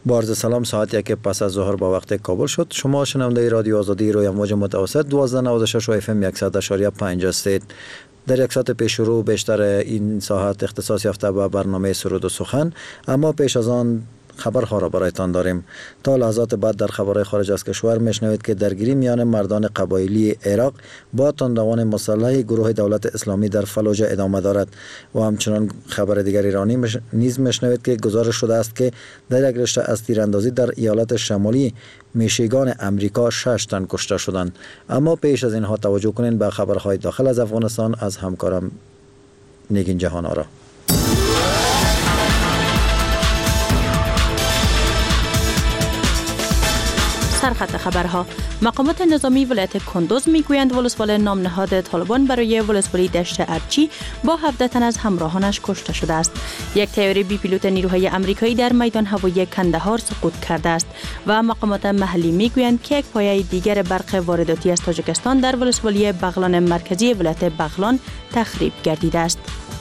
با عرض سلام، ساعت 1 پس از ظهر با وقت کابل شد. شما شنونده رادیو آزادی روی امواج متوسط 1296 و اف ام 100.5 هستید. در یک ساعت پیش رو بیشتر این ساعت اختصاص یافته به برنامه سرود و سخن، اما پیش از آن خبرها را برایتان داریم. تا لحظات بعد در خبرهای خارج از کشور میشنوید که درگیری میان مردان قبایلی عراق با تندروان مسلح گروه دولت اسلامی در فلوجه ادامه دارد و همچنان خبر دیگر ایرانی نیز میشنوید که گزارش شده است که در یک رشته از تیراندازی در ایالات شمالی میشیگان امریکا 6 تن کشته شدند. اما پیش از اینها توجه کنید به خبرهای داخل از افغانستان از همکارم نگین جهان آرا. سرخط خبرها: مقامات نظامی ولایت کندوز میگویند ولسوالی نام نهاد طالبان برای ولسوالی دشت ارچی با 17 تن از همراهانش کشته شده است. یک طیاره بی پیلوت نیروهای آمریکایی در میدان هوایی کندهار سقوط کرده است و مقامات محلی میگویند که یک پایه دیگر برق وارداتی از تاجیکستان در ولسوالی بغلان مرکزی ولایت بغلان تخریب گردیده است.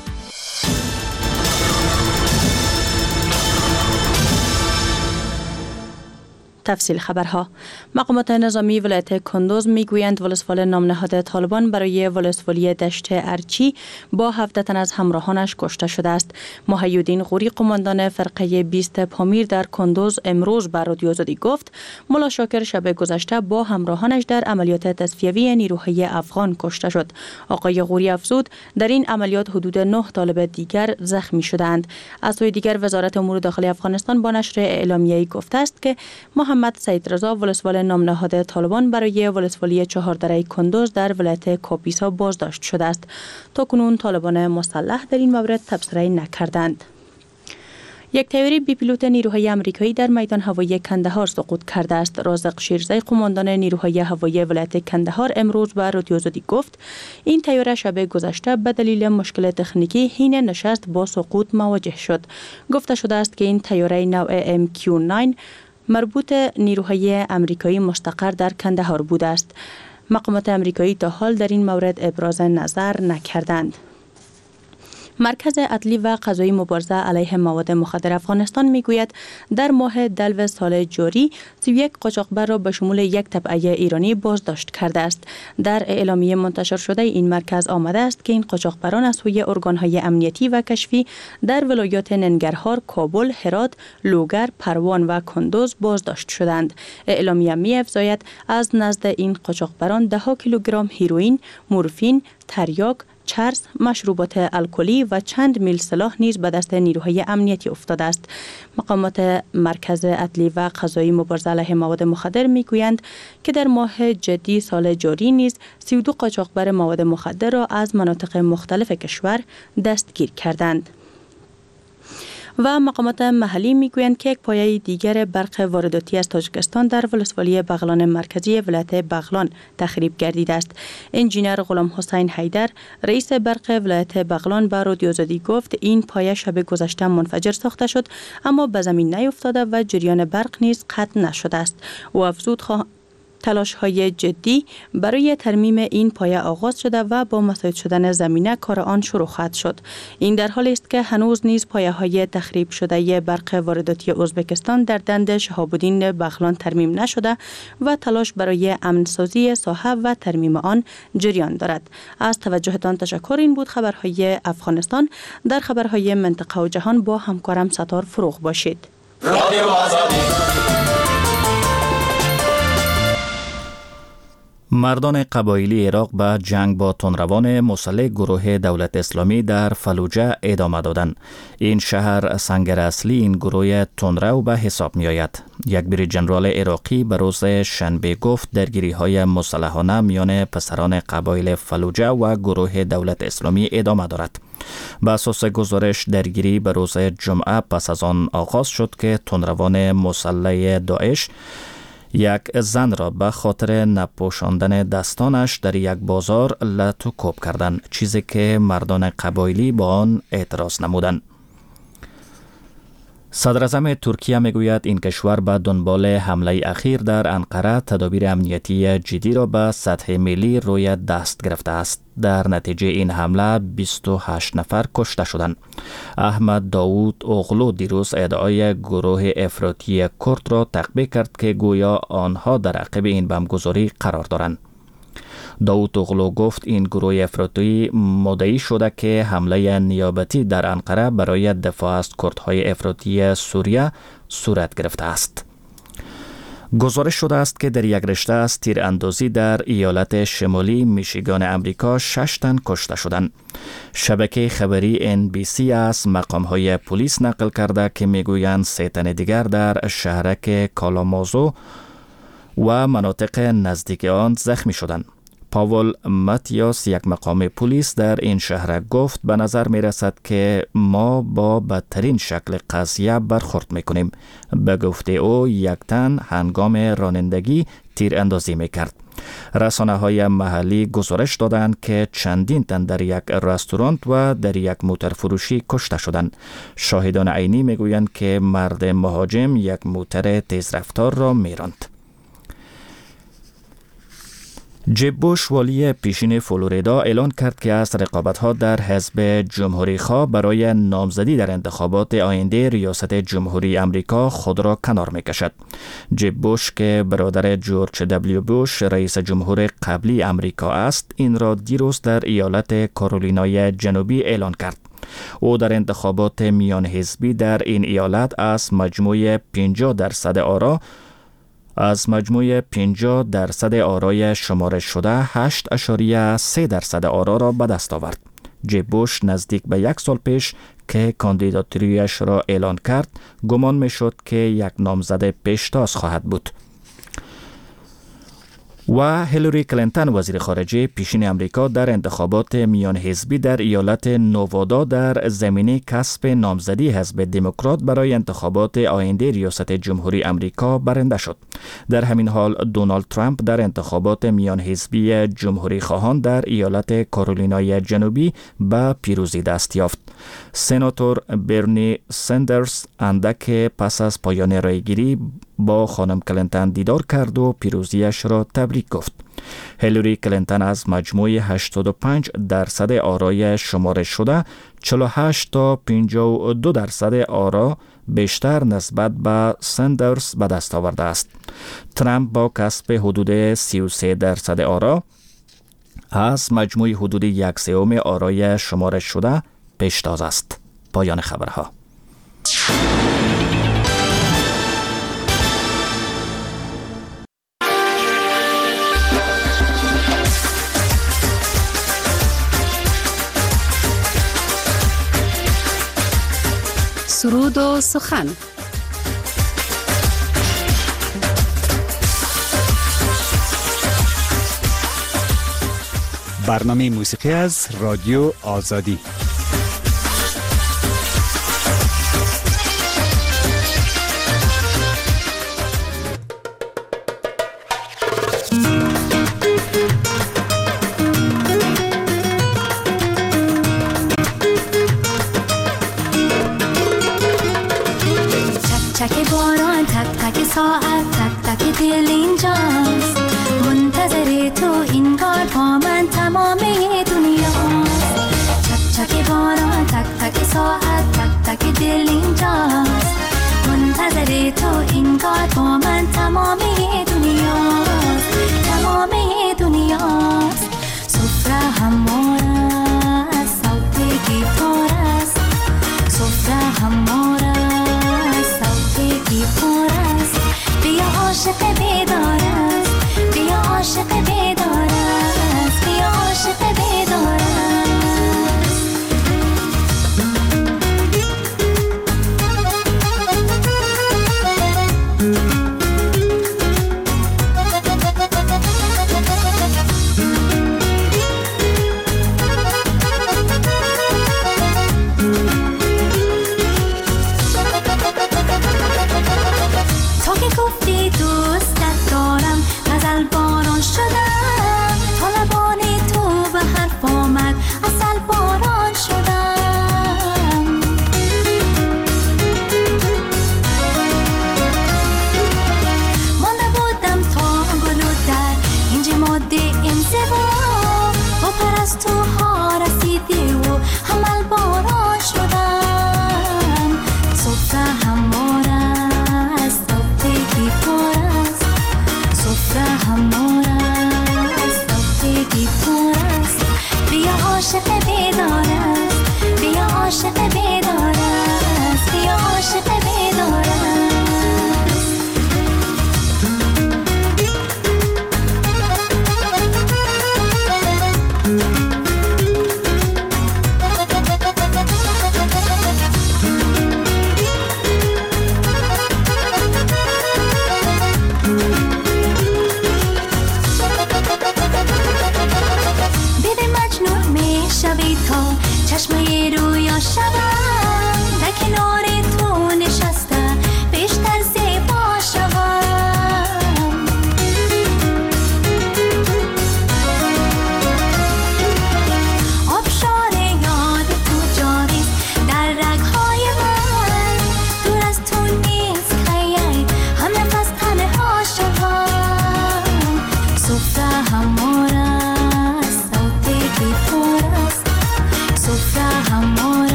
تفصیل خبرها: مقامات نظامی ولایت کندوز میگویند ولسوالی نام نهاد طالبان برای ولسوالی دشت ارچی با 17 تن از همراهانش کشته شده است. محی‌الدین غوری، قماندان فرقه 20 پامیر در کندوز، امروز به رادیو آزادی گفت ملا شاکر شب گذشته با همراهانش در عملیات تصفیوی نیروهای افغان کشته شد. آقای غوری افزود در این عملیات حدود 9 طالب دیگر زخمی شدند. از سوی دیگر وزارت امور داخلی افغانستان با نشر اعلامیه‌ای گفته است که محمد سید رضا ولسوال نام نهاد طالبان برای ولسوالی چهاردره کندوز در ولایت کاپیسا بازداشت شده است. تاکنون طالبان مسلح در این مورد تبصره نکردند. یک طیاره بی پیلوت نیروهای آمریکایی در میدان هوایی کندهار سقوط کرده است. رازق شیرزی، قماندان نیروهای هوایی ولایت کندهار، امروز به رادیو آزادی گفت این طیاره شب گذشته به دلیل مشکل تکنیکی حین نشست با سقوط مواجه شد. گفته شده است که این طیاره نوع MQ-9 مربوط نیروهای آمریکایی مستقر در کندهار بوده است. مقامات آمریکایی تا حال در این مورد ابراز نظر نکردند. مرکز عدلی و قضایی مبارزه علیه مواد مخدر افغانستان میگوید در ماه دلو سال جاری 31 قاچاقبر را به شمول یک تبعه ایرانی بازداشت کرده است. در اعلامیه منتشر شده این مرکز آمده است که این قاچاقبران از سوی ارگان‌های امنیتی و کشفی در ولایات ننگرهار، کابل، هرات، لوگر، پروان و کندوز بازداشت شدند. اعلامیه می‌افزاید از نزد این قاچاقبران 10 کیلوگرم هیروئین، مورفین، تریاک، چرس، مشروبات الکلی و چند میل سلاح نیز به دست نیروهای امنیتی افتاده است. مقامات مرکز عدلی و قضایی مبارزه علیه مواد مخدر میگویند که در ماه جدی سال جاری نیز 32 قاچاقبر مواد مخدر را از مناطق مختلف کشور دستگیر کردند. و مقامات محلی میگویند که یک پایه دیگر برق وارداتی از تاجیکستان در ولسوالی بغلان مرکزی ولایت بغلان تخریب گردیده است. انجینر غلام حسین حیدر، رئیس برق ولایت بغلان، به رادیو آزادی گفت این پایه شب گذشته منفجر ساخته شد اما به زمین نیفتاده و جریان برق نیز قطع نشده است. او افزود تلاش‌های جدی برای ترمیم این پایه آغاز شده و با مساعد شدن زمینه کار آن شروع خواهد شد. این در حالی است که هنوز نیز پایه‌های تخریب شده برق وارداتی ازبکستان در دند شهاب الدین بغلان ترمیم نشده و تلاش برای امن‌سازی ساحه و ترمیم آن جریان دارد. از توجهتان تشکر. این بود خبرهای افغانستان. در خبرهای منطقه و جهان با همکارم ستار فروغ باشید. رادیو آزادی. مردان قبایلی عراق به جنگ با تندروان مسلح گروه دولت اسلامی در فلوجه ادامه دادند. این شهر سنگر اصلی این گروه تندرو به حساب می آید. یک بریج ژنرال عراقی به روز شنبه گفت درگیری های مسلحانه میان پسران قبایل فلوجه و گروه دولت اسلامی ادامه دارد. به اساس گزارش درگیری به روز جمعه پس از آن آغاز شد که تندروان مسلح داعش یک زن را به خاطر نپوشاندن دستانش در یک بازار لط و کوب کردند، چیزی که مردان قبایلی با آن اعتراض نمودند. صدر اعظم ترکیه میگوید این کشور به دنبال حمله اخیر در انقره تدابیر امنیتی جدی را به سطح ملی روی دست گرفته است. در نتیجه این حمله 28 نفر کشته شدند. احمد داوود اوغلو دیروز ادعای گروه افراطی کرد را تقبیح کرد که گویا آنها در عقب این بمبگذاری قرار دارند. داوود اوغلو گفت این گروه افراطی مدعی شده که حمله نیابتی در انقره برای دفاع از کردهای افراطی سوریه صورت گرفته است. گزارش شده است که در یک رشته از تیراندازی در ایالت شمالی میشیگان امریکا 6 تن کشته شدند. شبکه خبری NBC از مقام‌های پلیس نقل کرده که میگویند 3 تن دیگر در شهرک کالامازو و مناطق نزدیک آن زخمی شدند. پاول ماتیاس، یک مقام پلیس در این شهر، گفت به نظر می رسد که ما با بدترین شکل قضیه برخورد می کنیم. به گفته او یک تن هنگام رانندگی تیر اندازی می کرد. رسانه های محلی گزارش دادند که چندین تن در یک رستوران و در یک موتر فروشی کشته شدند. شاهدان عینی می گویند که مرد مهاجم یک موتر تیزرفتار را می راند. جب بوش، والی پیشین فلوریدا، اعلان کرد که از رقابت‌ها در حزب جمهوری‌خواه برای نامزدی در انتخابات آینده ریاست جمهوری آمریکا خود را کنار می‌کشد. جب بوش که برادر جورج دبلیو بوش رئیس جمهور قبلی آمریکا است، این را دیروز در ایالت کارولینای جنوبی اعلان کرد. او در انتخابات میان حزبی در این ایالت از مجموع 50% آرا آرای شمارش شده 8.3% آرا را به دست آورد. جب بوش نزدیک به 1 سال پیش که کاندیداتوریش را اعلان کرد، گمان می شد که یک نامزد پیشتاز خواهد بود. و هیلاری کلینتون، وزیر خارجه پیشین امریکا، در انتخابات میان حزبی در ایالت نوادا در زمینه کسب نامزدی حزب دموکرات برای انتخابات آینده ریاست جمهوری امریکا برنده شد. در همین حال دونالد ترامپ در انتخابات میان حزبی جمهوری خواهان در ایالت کارولینای جنوبی به پیروزی دست یافت. سناتور برنی سندرز اندک پس از پایان رایگیری با خانم کلینتون دیدار کرد و پیروزیش را تبریک گفت. هیلاری کلینتون از مجموع 85% آرای شمارش شده 48 تا 52% آرا بیشتر نسبت به سندرز به دست آورده است. ترامپ با کسب حدود 33% آرا از مجموع حدود 1/3 آرای شمارش شده پیشتاز است. پایان خبرها. سرود و سخن. برنامه موسیقی از رادیو آزادی. چک باران، تک تک ساعت، تک تک دل اینجاست، منتظر تو این کار با من تمام دنیاست. چک چک باران، تک تک ساعت، تک تک دل اینجاست، منتظر تو این کار با من تمام دنیاست، تمام دنیاست. سفره همواره از صوت گیتار است، سفره همواره پر است. بیا عاشق بیدار است، بیا عاشق بیدار است، بیا عاشق بیدار است.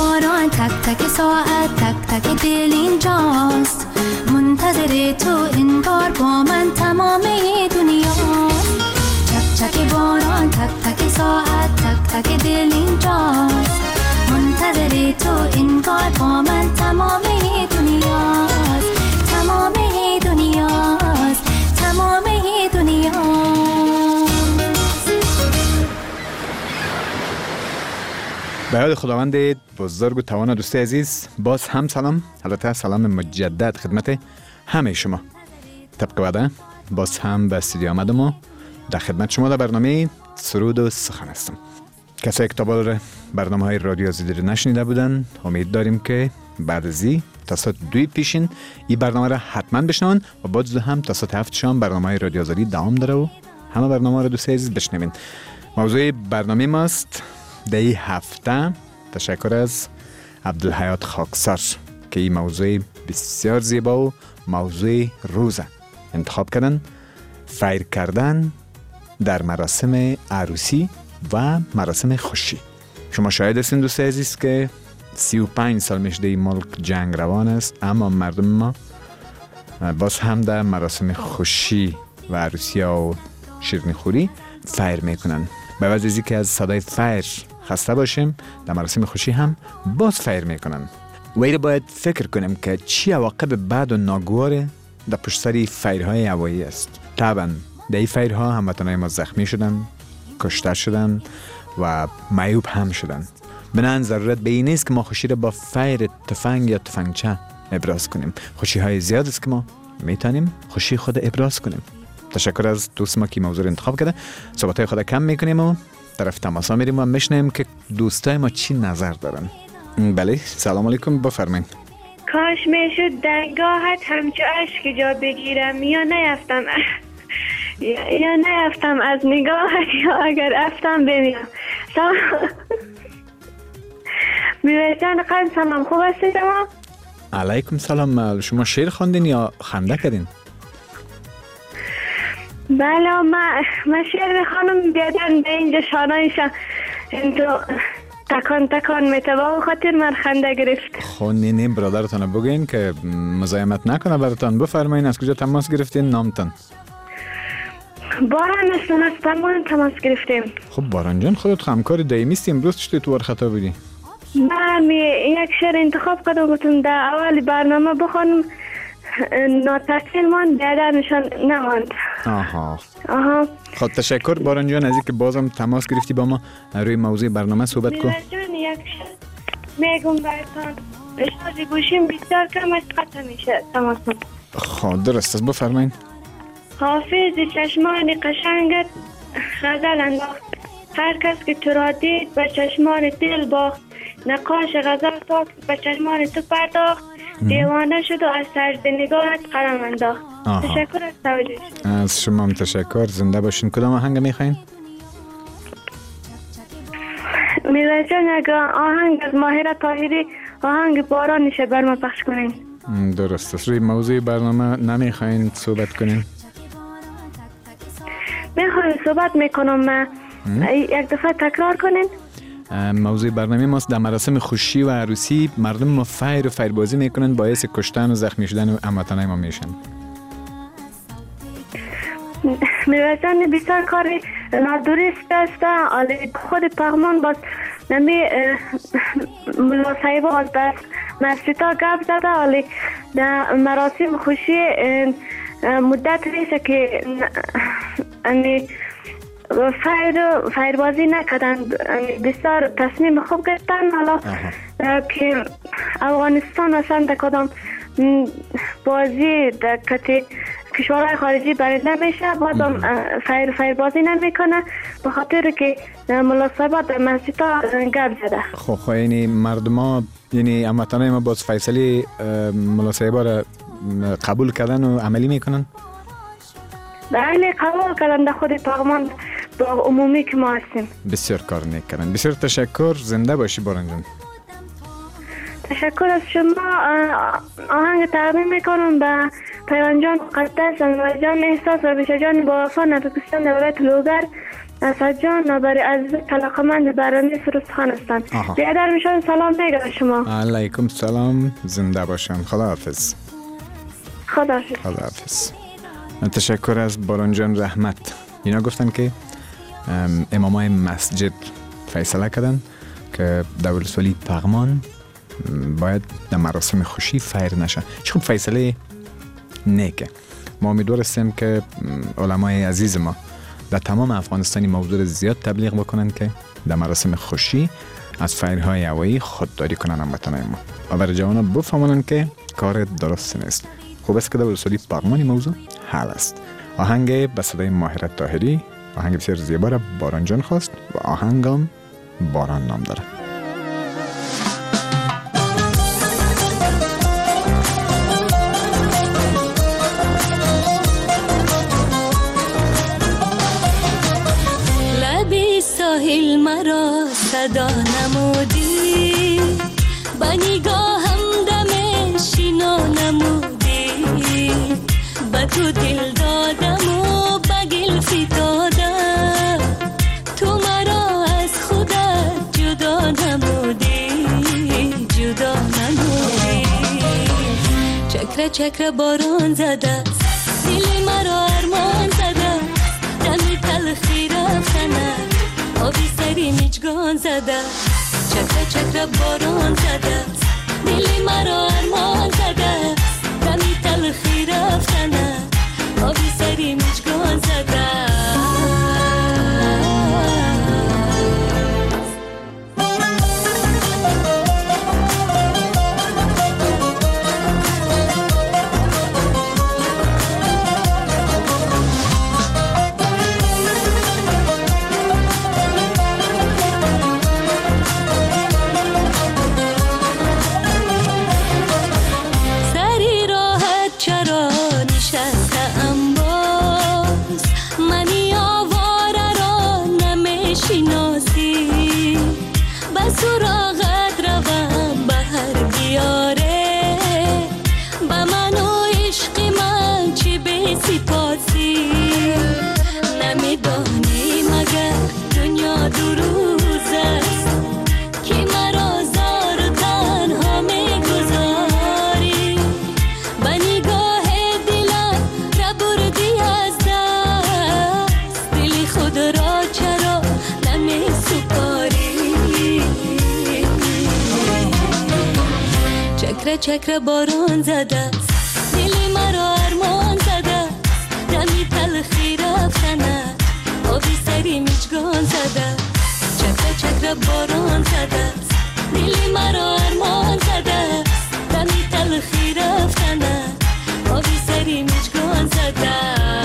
باران تک تک ساعت تک تک دل اینجاست منتظر تو انگار با من تمام دنیاست چک چک باران تک تک ساعت تک تک دل اینجاست منتظر تو انگار با من تمام دنیاست تمام دنیاست تمام دنیاست. به یاد خداوند بزرگ و توانا دوستی عزیز، باز هم سلام، البته سلام مجدد خدمت همه شما. طبق وعده باز هم به استودیو آمدم و در خدمت شما در برنامه سرود و سخن هستم. کسایی که تا بالا برنامه های رادیو آزادی رو نشنیده بودن، امید داریم که بعد از تا ساعت 2 پیشین این برنامه را حتما بشنون و باز هم تا ساعت 7 شام برنامه های رادیو آزادی دوام داره و همه برنامه رو دوست عزیز بشنوین. موضوع برنامه ماست در این هفته تشکر از عبدالحیات خاکسار که این موضوع بسیار زیبا و موضوع روزه انتخاب کردن، فیر کردن در مراسم عروسی و مراسم خوشی. شما شاهد هستین دوست عزیز که 35 سال میشه در ملک جنگ روان است، اما مردم ما باز هم در مراسم خوشی و عروسی و شیرینی خوری فیر میکنن. به وجه از اینکه از صدای فیر خسته باشیم، در مراسم خوشی هم باز فیر میکنن. ولی باید فکر کنیم که چی عواقب بد و ناگوار در پشت سر فیرهای هوایی است. طبعا در این فیرها هموطنان ما زخمی شدن، کشته شدن و معیوب هم شدن. بنابراین ضرورت به این نیست که ما خوشی را با فیر تفنگ یا تفنگچه ابراز کنیم. خوشی های زیاد است که ما میتونیم خوشی خود ابراز کنیم. تشکر از دوست ما که موضوع رو انتخاب کرده. صحبت های خود کم میکنیم و طرف تماس ها میریم و میشنیم که دوستای ما چی نظر دارن. بله، سلام علیکم، بفرمایید. کاش میشد درگاهت همچو عشق جا بگیرم یا نیفتم از نگاهت، یا اگر افتم بمیرم. میرجان قلب سلام، خوب هستی شما؟ علیکم سلام. شما شعر خواندین یا خنده کردین؟ بله، من شعر میخوانم، بیادن به اینجا شانایشم تو تکان میتوان خاطر من خنده گرفت. خب نه برادرتان بگین که مزاحمت نکنه براتان. بفرمایین از کجا تماس گرفتین، نامتان؟ باران هستم، از تماس گرفتیم. خب باران جان، خودت همکار دائمی هستی، امروز چطور تو خطا بودی؟ من یک شعر انتخاب کردم، گفتم در اول برنامه بخوانم، ناتحصیل ماند، بعدا نشان نماند. آها. خب تشکر باران جان از اینکه بازم تماس گرفتی با ما روی موضوع برنامه صحبت کن. جان یک شعر میگم براتون، شارژ گوشیم بسیار کم است، قطع میشه تماسم. خب درست است، بفرمایید. حافظ چشمان قشنگت غزل انداخت، هر کس که تو را دید به چشمان دل باخت، نقاش غزل تا به چشمان تو پرداخت، دیوانه شد و از سجد نگاهت قلم انداخت. تشکر از توجهش. از شما هم تشکر. زنده باشین. کدام آهنگ میخواین؟ میرا جان اگر آهنگ از ماهره طاهری، آهنگ باران میشه بر ما پخش کنین. درست است. روی موضوع برنامه نمیخواین صحبت کنین؟ میخواین صحبت میکنم، من یک دفعه تکرار کنین. موضوع برنامه ماست در مراسم خوشی و عروسی مردم ما فیر و فیربازی میکنن، باعث کشتن و زخمی شدن و هموطنای ما میشن. میرسان بسیار کار نادرست است. آلی خود پغمان باز نمی ملا صاحب باز بس مسجدها گپ زده، آلی در مراسم خوشی مدت ریسه که فیربازی نکردن، بسیار تصمیم خوب گرفتن. حالا که افغانستان اصلا در کدام بازی در کشورهای خارجی برنده میشه، بازم فیربازی نمیکنه به خاطر که ملاصبات مسجدها گپ زده. خب یعنی مردم ها، یعنی هموطنای ما باز فیصله ملاصبا را قبول کردن و عملی میکنن؟ بله قبول کردن در خود پغمان با عمومی که ما هستیم. بسیار کار نیک کردن. بسیار تشکر. زنده باشی باران جان. تشکر از شما. آهنگ تقدیم میکنم به پیران جان مقدس، انور جان احساس و بیشه جان با وفا، نتوکستان دولت لوگر، اسد جان برای عزیز علاقه‌مند برنامه سروسخان هستند. بیادر میشن سلام میگم شما. علیکم سلام، زنده باشن. خداحافظ. خداحافظ. تشکر از باران جان رحمت. اینا گفتن که امامای مسجد فیصله کردن که در ولسوالی پغمان باید در مراسم خوشی فیر نشه. چون فیصله نیکه. ما امیدوار هستیم که علمای عزیز ما در تمام افغانستانی موضوع زیاد تبلیغ بکنن که در مراسم خوشی از فیرهای هوایی خودداری کنن هموطنان ما و برای جوانا بفهمونن که کار درست نیست. خوب است که در ولسوالی پغمان موضوع حل است. آهنگ به صدای ماهره طاهری، آهنگ بسیار زیبا را باران جان خواست و آهنگم باران نام داره. لبی ساحل مرا صدا نمودی، با نگاهم دم شینا نمودی، با تو دل دادم و با گل فتادم، تو مرا از خودت جدا نمودی، جدا نمودی. چکره چکره باران زده، دل مرا ارمان زده، دمی تلخی رفتنه، آبی سری میچگان زده. چکره چکره باران زده، دل مرا ارمان زده، دمی تلخی رفتنه، آبی سری میچگان زده. چکره باران زده، دل مرا ارمان زده، دمی تلخی رفتنه، آبی سری میچگان زده. چکره چکره باران زده، دل مرا ارمان زده، دمی تلخی رفتنه، آبی سری میچگان زده.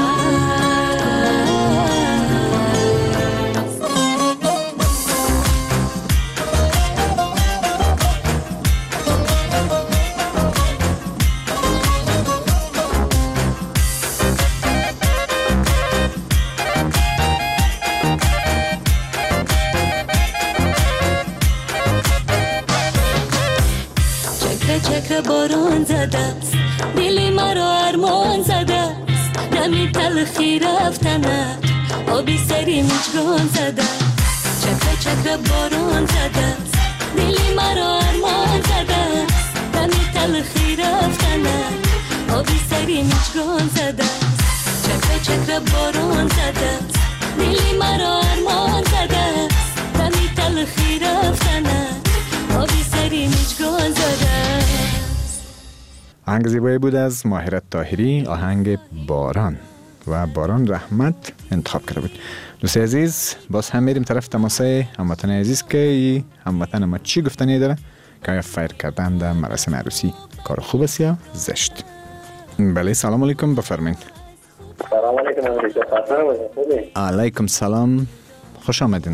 چکره باران زده، دل مرا ارمان زده، دمی تلخی رفتنه، آبی سری میچگان زده. چکره چکره باران زده، دل مرا ارمان زده، دمی تلخی رفتنه، آبی سری میچگان زده. چکره چکره باران زده، دل مرا ارمان زده، دمی تلخی رفتنه، آبی سری میچگان زده. آهنگ زیبایی بود از ماهره طاهری، آهنگ باران و باران رحمت انتخاب کرده بود. دوست عزیز، باز هم میریم طرف تماسه هموطن عزیز که هموطن ما چی گفتنی داره که آیا فیر کردن در مراسم عروسی کار خوب است یا زشت؟ بله، سلام علیکم، بفرمایید. سلام علیکم. علیکم سلام، خوش آمدین.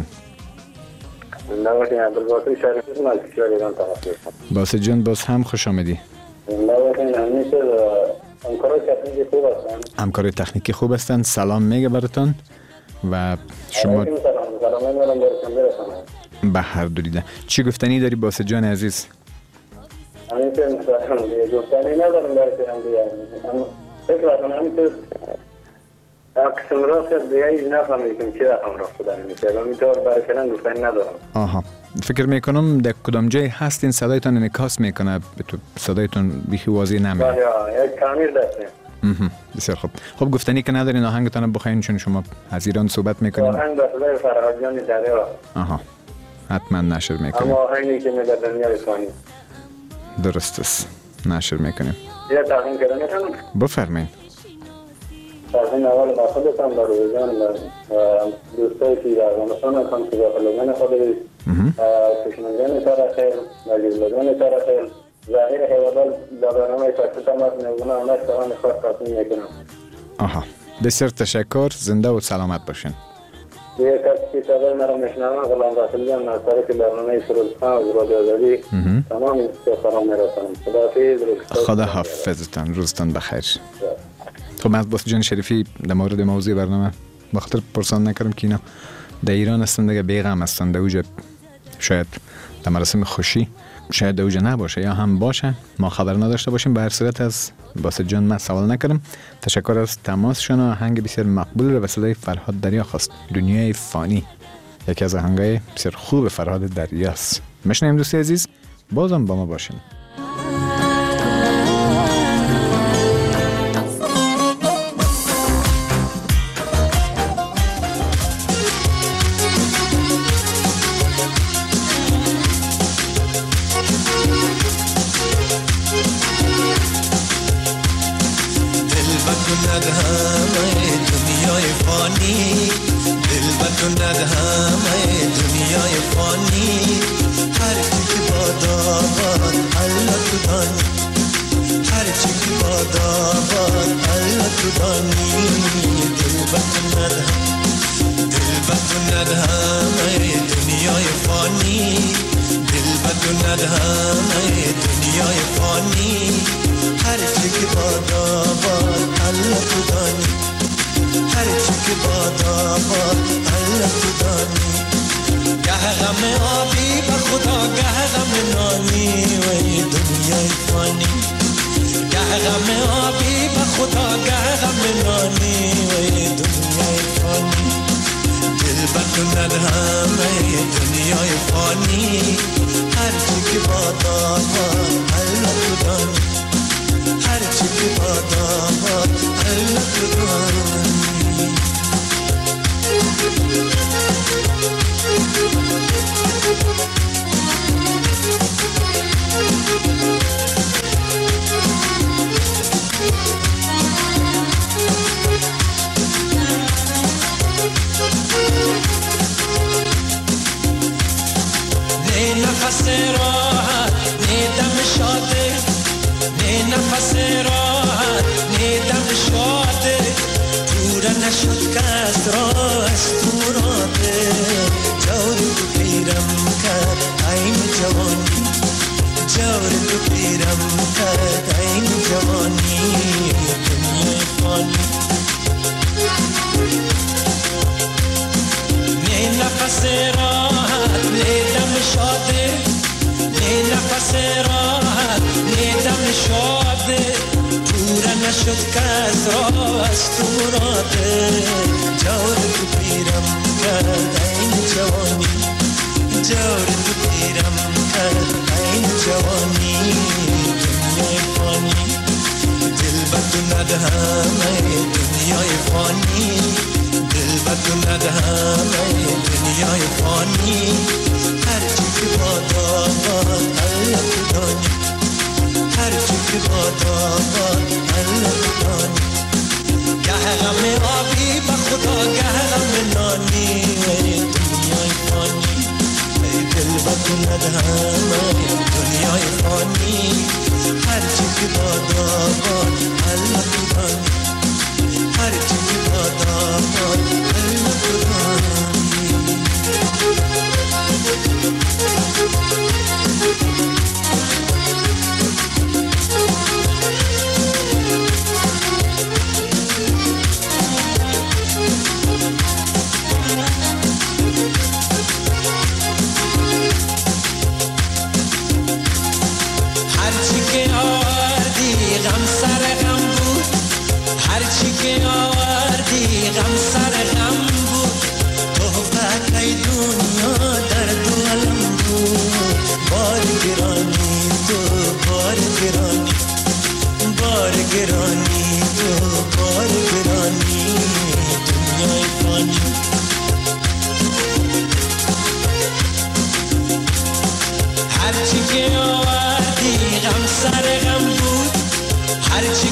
باسط جان، باز هم خوش آمدی. همکار تکنیکی خوب هستند. سلام میگه براتون و شما به هر دو دیده. چی گفتنی داری باسط جان عزیز؟ قسم راست دیگه نفهمیدم چی رقم رفت دارم میشه و میتور برای فعلا گفتن ندارم. آها، فکر میکنم در کدام جای هستین صدایتان انعکاس میکنه، تو صدایتان بیخی واضح نمیاد. بله یک تعمیر دستیم. بسیار خوب. خب گفتنی که ندارین آهنگتان بخواین چون شما از ایران صحبت میکنین. آهنگ به صدای فرهاد جان دریا. آها، حتما نشر میکنیم. اما آهنگی که میگه دنیای فانی. درست است، نشر میکنیم. یه تقدیم کردن میتونم؟ بفرمایید. تقدیم اول با خودتان، با روزان و دوستایی که در افغانستان هستن که با لبنان خودی کشمنجان تر خیر، مجید لبنان تر خیر، ظاهر حیوال در برنامه پاکستان هست نگونه همه سوان خواست تصمیم میکنم. آها، بسیار تشکر، زنده و سلامت باشین. یه کسی که صدای مرا میشنوه غلام رسول جان ناصری که برنامه سرودخان و رادیو آزادی تمام سلام میرسانم. خداحافظ. خدا حافظتان، روزتان بخیر. خب من از باس جان شریفی در مورد موضوع برنامه بخاطر پرسان نکردم که اینا در ایران هستن دیگه بیغم هستن، در اوجه شاید در مراسم خوشی شاید در اوجه نباشه یا هم باشه، ما خبر نداشته باشیم. به هر صورت از باس جان من سوال نکردم. تشکر از تماسشون. آهنگ بسیار مقبول رو به صدای فرهاد دریا خواست، دنیای فانی، یکی از آهنگای بسیار خوب فرهاد دریاست. میشنویم دوستی عزیز، بازم با ما باشین.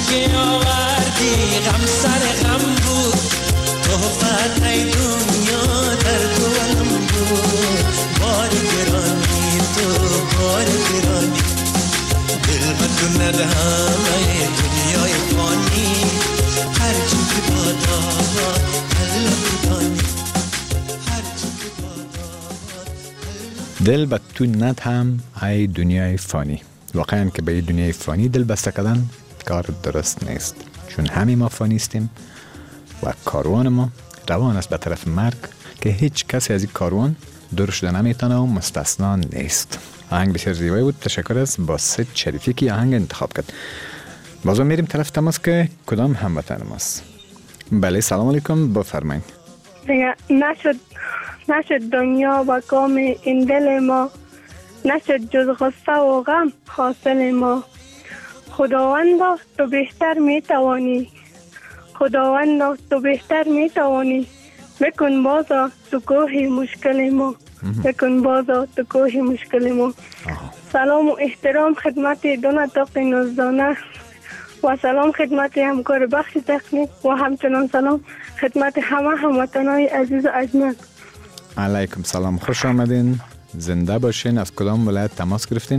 که آوردی غم سر غم بود توفت ای دنیا در دولم بود بار گرانی تو بار گرانی دل من ندهم ای دنیای فانی هرچی که بادا الله بدانی هرچی که بادا دل به تو ندهم ای دنیای فانی. واقعا که به این دنیای فانی دل بسته کردن کار درست نیست، چون همه ما فانی استیم و کاروان ما روان است به طرف مرگ که هیچ کسی از این کاروان دور شده نمیتونه و مستثنا نیست. آهنگ بسیار زیبایی بود. تشکر از باسط شریفی که آهنگ انتخاب کرد. بازم میریم طرف تماس که کدام هموطن ماست. بله سلام علیکم، بفرمایید. نشد دنیا و کام این دل ما، نشد جز غصه و غم حاصل ما. خداوندا تو بهتر میتوانی، خداوندا تو بهتر میتوانی، بکن بازا تو کوه مشکل ما، بکن بازا تو کوه مشکل ما. سلام و احترام خدمت دو نطاق نزدانه و سلام خدمت همکار بخش تکنیک و همچنان سلام خدمت همه هموطنای عزیز و اجمل. علیکم سلام، خوش آمدین، زنده باشین. از کدام ولایت تماس گرفتین؟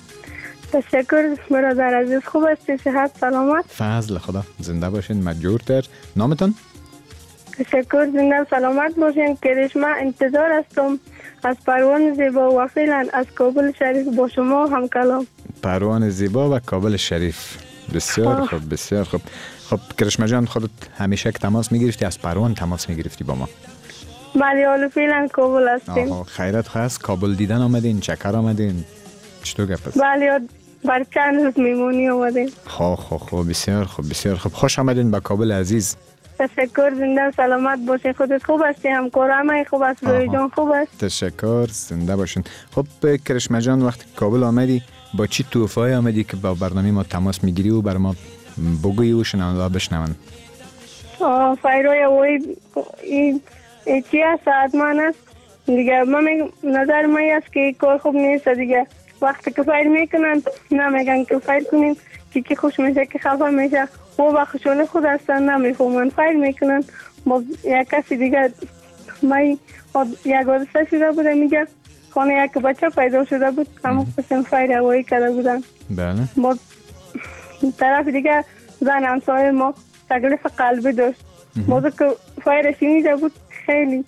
تشکر برادر عزیز، خوب هستی؟ صحت سلامت؟ فضل خدا، زنده باشین مجبورتر. نامتون؟ تشکر، زنده سلامت باشین. کرشمه انتظار هستم از پروان زیبا و فعلا از کابل شریف با شما هم کلام. پروان زیبا و کابل شریف، بسیار خوب بسیار خوب. خب کرشمه جان، خودت همیشه که تماس میگرفتی از پروان تماس میگرفتی با ما؟ بله، حالا فعلا کابل هستیم. خیرت خواست، کابل دیدن آمدین؟ چکر آمدین؟ چطور گپ است؟ بله، بر چند روز میمونی آمدین. خوب بسیار خوب بسیار خوب. خوش آمدین به کابل عزیز. تشکر، زنده سلامت باشین. خودت خوب هستی؟ همکار همه خوب است؟ روی جان خوب است؟ تشکر، زنده باشین. خب کرشمه جان، وقتی کابل آمدی با چی توفای آمدی که با برنامه ما تماس میگیری و بر ما بگویی و شنونده بشنون؟ فایروی وی چی است؟ ساعتمان است دیگه. من نظر من است که کار خوب نیست دیگه. وقتی که فایر میکنن نمیگن که فایر کنیم که خوش میشه که خفه میشه و با خوشحال خود هستن نمیفهمن. فایر میکنن با یک کسی دیگه. من یک حادثه شده بوده، میگه خانه یک بچه پیدا شده بود، همون قسم فایر هوایی کرده بودن. بله. با طرف دیگه زن همسایه ما تکلیف قلبی داشت. موضوع که فایر شنیده بود خیلی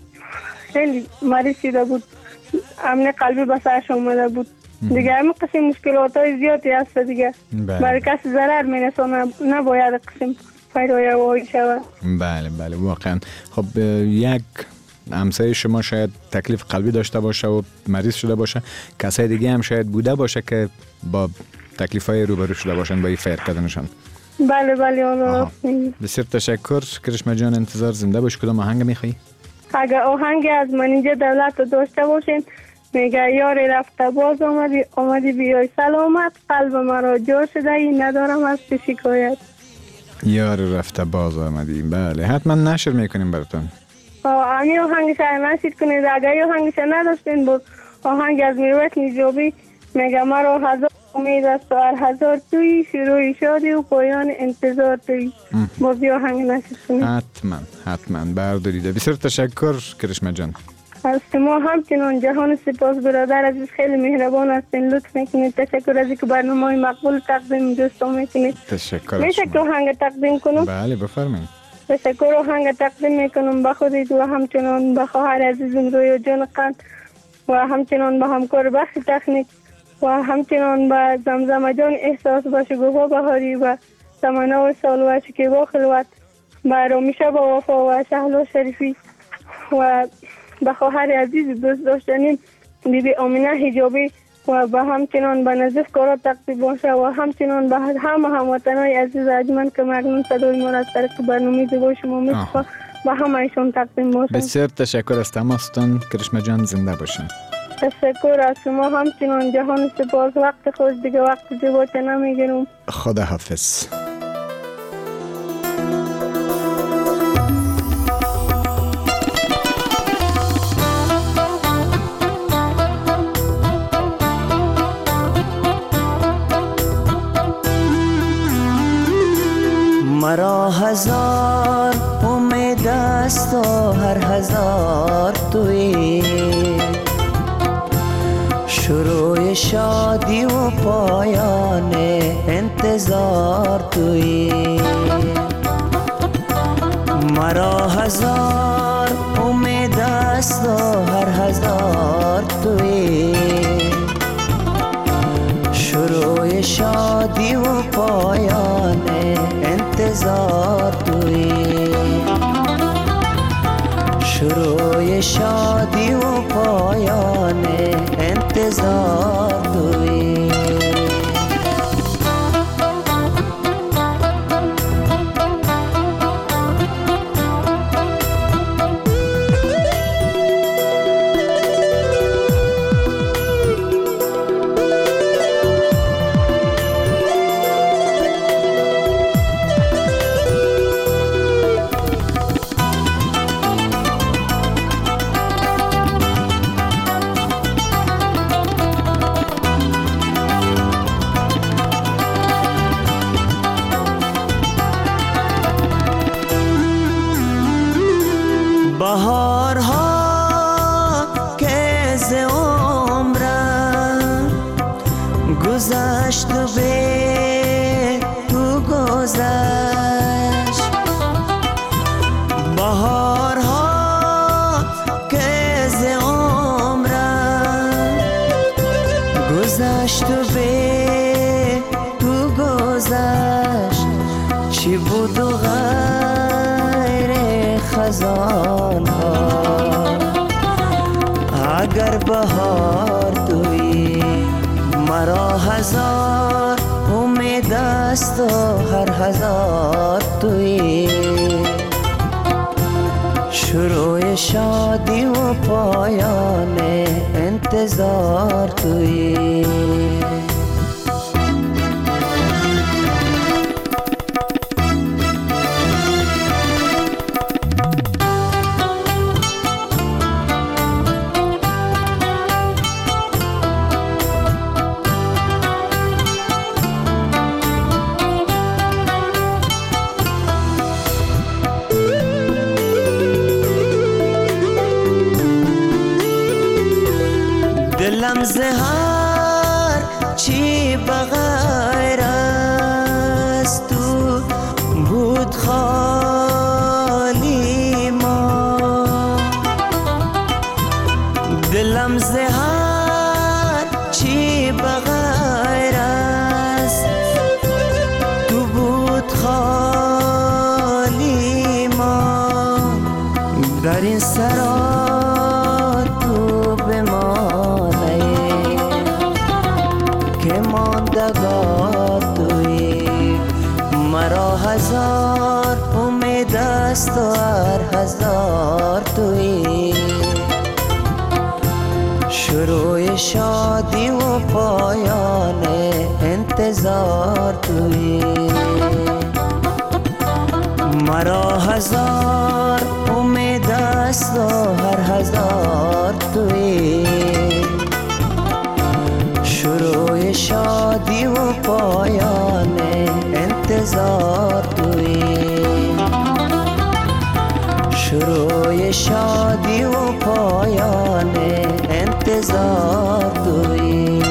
خیلی مریض شده بود، امن قلبی به سرش اومده بود دیگه. همین قسم مشکلات های زیادی هست دیگه. برای کسی ضرر میرسونه، نباید قسم فایروی هوایی شود. بله واقعا. خب یک همسایه شما شاید تکلیف قلبی داشته باشه و مریض شده باشه، کسای دیگه هم شاید بوده باشه که با تکلیف های روبرو شده باشن با این فایر کردنشان. بله بسیار تشکر کرشمه جان، انتظار زنده باش. کدام آهنگ میخوایی؟ اگر آهنگ از منیجه دولت رو داشته باشین، میگه یاری رفته باز آمدی بیای سلامت، قلب مرا جور شده ای ندارم از شکایت. یاری رفته باز آمدی، بله حتما نشر میکنیم براتون. همین آهنگش نشر کنید. اگر آهنگش نداشتین بود آهنگ از میروت نیجابی میگه مرا هزار امید است و هر هزار توی شروع شادی و پایان انتظار توی. بازی آهنگ نشر کنید. حتما برداریده. بسیار تشکر کرشمه جان. از شما همچنان جهان سپاس برادر عزیز، خیلی مهربان هستین، لطف میکنید. تشکر از اینکه برنامه مقبول تقدیم دوستان میکنید. تشکر. میشه که آهنگ تقدیم کنم؟ بله بفرمایید. تشکر. آهنگ تقدیم میکنم به خودت و همچنان به خواهر عزیزم روی جان قند و همچنان به همکار بخش تکنیک و همچنان به زمزمه جان احساس و شکوفا بهاری و تمنا و سال و شکیبا خلوت، به رامیشه با وفا و شهلا شریفی و به خواهر عزیز دوست داشتنیم بیبی آمینه حجابی و به همچنان به نظیف کارا تقدیم باشه و همچنان به همه هموطنای عزیز اجمن که مکنون صدای ما را از طریق برنامه زیبای شما میشنوند و همه ایشون تقدیم باشه. بسیار تشکر از تماستان کرشمه جان، زنده باشین. تشکر از شما همچنان جهان سپاس. وقت خوش دیگه وقت زیبا نمیگیرم. خدا حافظ. هزار امید است و هر هزار توی، شروع شادی و پایان انتظار توی. مرا هزار امید است و هر هزار توی، شروع شادی و پایان انتظار توی، شروع شادی و پایان انتظار توی. گذشت و به تو گذشت، بهارها که ز عمرم گذشت و به تو گذشت. چی بود و غیر خزان ها اگر بهار توی. مرا هزار امید است و هر هزار توی، شروع شادی و پایان انتظار توی. دلم زهر چی بغیر از تو بود خالی ما، دلم زهر چی بغیر از تو بود خالی ما. در این سرا تو بمانه که ماندگار توی. مرا هزار امید است و هر هزار توی، شروع شادی و پایان انتظار توی. مرا هزار امید است و هر هزار توی، شروع شادی و پایان انتظار توی، شروع شادی و پایان انتظار توی.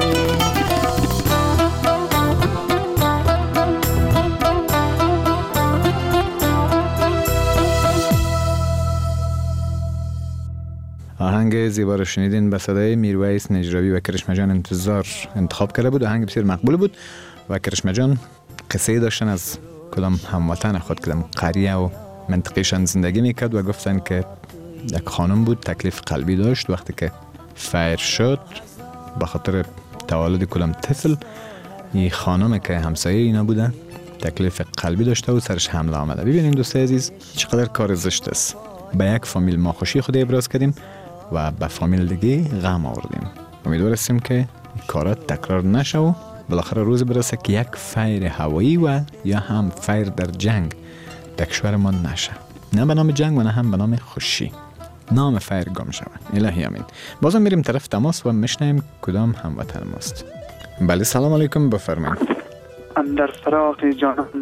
آهنگ زیبا رو شنیدین به صدای میرویس نجراوی و کرشمه جان انتظار انتخاب کرده بود. آهنگ بسیار مقبول بود و کرشمه جان قصه داشتن از کدام هموطن خود کدام قریه و منطقهشان زندگی میکرد و گفتن که یک خانم بود تکلیف قلبی داشت. وقتی که فیر شد به خاطر تولد کدام طفل، این خانم که همسایه اینا بوده تکلیف قلبی داشته و سرش حمله آمده. ببینید دوستای عزیز چقدر کار زشت است. به یک فامیل ما خوشی خود ابراز کردیم و به فامیل دیگه غم آوردیم. امیدوار هستیم که این کارات تکرار نشه و بالاخره روز برسه که یک فیر هوایی و یا هم فیر در جنگ در کشور ما نشه، نه به نام جنگ و نه هم به نام خوشی. نام فیر گم شود. الهی آمین. بازم میریم طرف تماس و میشنیم کدام هموطن ماست. بله سلام علیکم، بفرمایید. اندر فراق جانان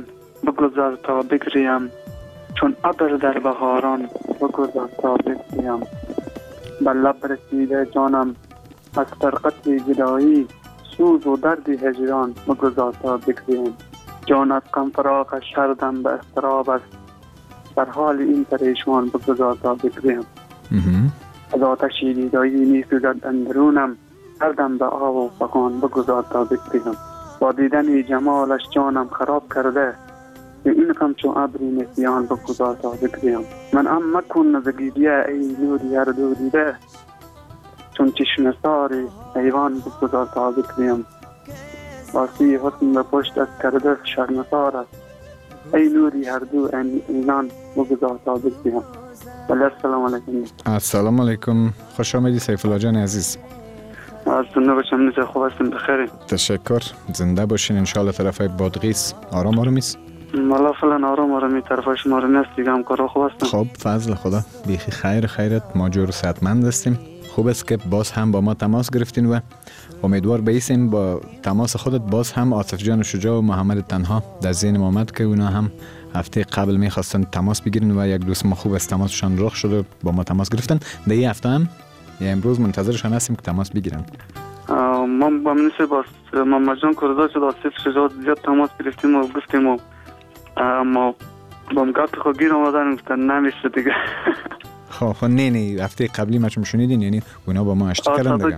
بگذار تا بگریم، چون ابر در بهاران بگذار تا بگریم. بر لب رسیده جانم از فرقت جدایی، سوز و درد هجران بگذار تا بگریم. جان از غم فراق شردم به اضطراب است، در حال این پریشان بگذار تا بگریم. از آتش دیدایی می سوزد اندرونم، دردم به آب و فغان بگذار تا بگریم. با دیدن جمالش جانم خراب کرده، به این غم چون ابری نسیان بگذار تا بگریم. من ام مکن نزگیریه ای نوری هر دو دیده، چون چشم ساری حیوان بگذار تا بگریم. باسی حسن به پشت از کرده شرمسار است، ای نوری هر دو اینان بگذار تا بگریم. بله السلام علیکم. السلام علیکم، خوش آمدی سیف الله جان عزیز. از زنده باشم، نیزه خوب هستیم، بخیریم. تشکر، زنده باشین. انشاءالله طرفای بادغیس آرام آرامیست؟ مالا فلان آرامی طرف شما رو نیست دیگه، هم کارا خوب هستم. خب فضل خدا، بیخی خیرت، ما جور صحتمند هستیم. خوب است که باز هم با ما تماس گرفتین و امیدوار بیسیم با تماس خودت باز هم عاطف جان شجاع و محمد تنها در ذهن ما آمد که اونا هم هفته قبل میخواستن تماس بگیرن و یک دوست ما خوب است تماسشان رخ شده با ما تماس گرفتن. در این هفته هم یا امروز منتظرشان هستیم که تماس بگیرن. ما با منیسه با محمد جان کرده شد آصف شجاع زیاد تماس گرفتیم و گفتیم و ما با مگاه خود گیر آمدن گفتن نمیشه دیگه. خب نه هفته قبلی ما چون شنیدین، یعنی اونا با ما اشتی کردن دیگه.